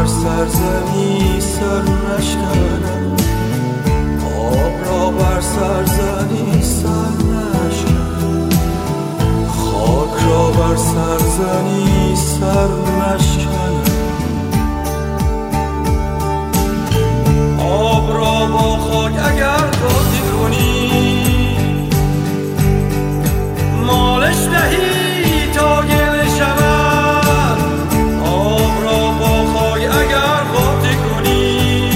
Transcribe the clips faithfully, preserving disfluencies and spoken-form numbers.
سرزنی سر نشکنم، آب را بر سرزنی سر نشکنم، خاک را بر سرزنی سر نشکنم، آب را با خاک اگر قاطی کنی، مالش دهی تا گل شود، آب را با خاک اگر قاطی کنی،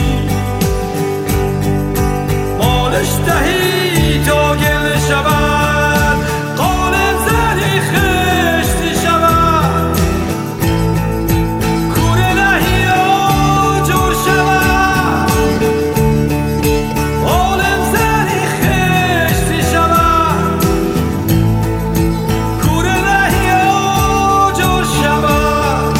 مالش دهی تا گل شود، قالب زنی خشتی شود، کوره دهی آجر شود، قالب زنی خشتی شود، کوره دهی آجر شود.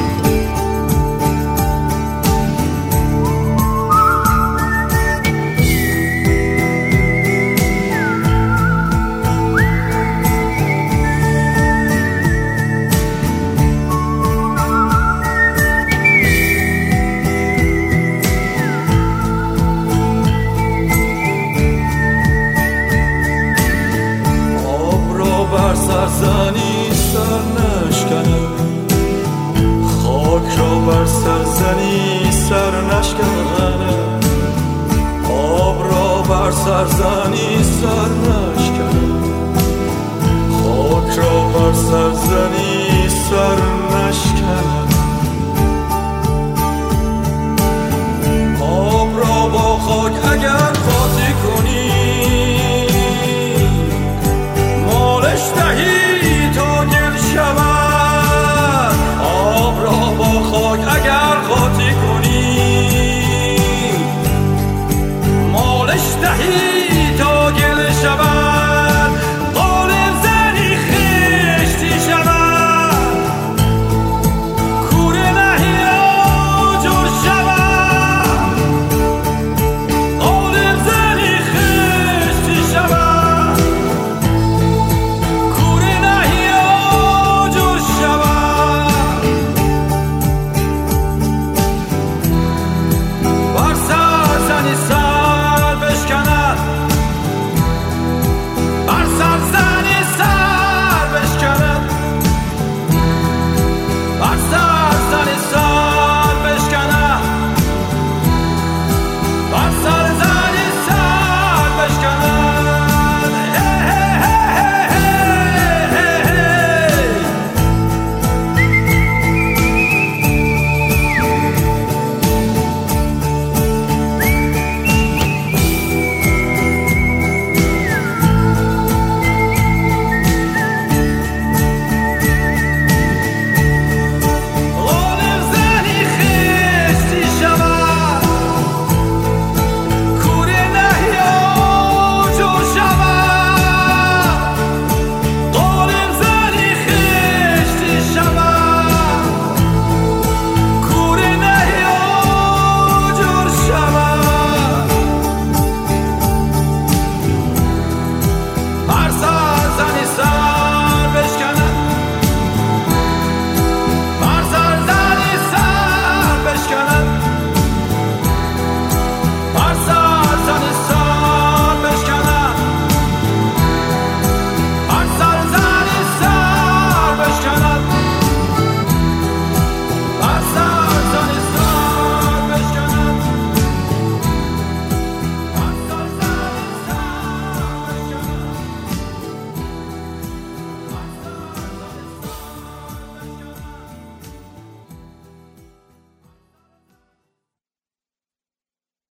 آب را بر سرزنی سر نشکنم، خاک را بر سرزنی سر نشکنم، آب را بر سرزنی سر نشکنم، خاک را بر سرزنی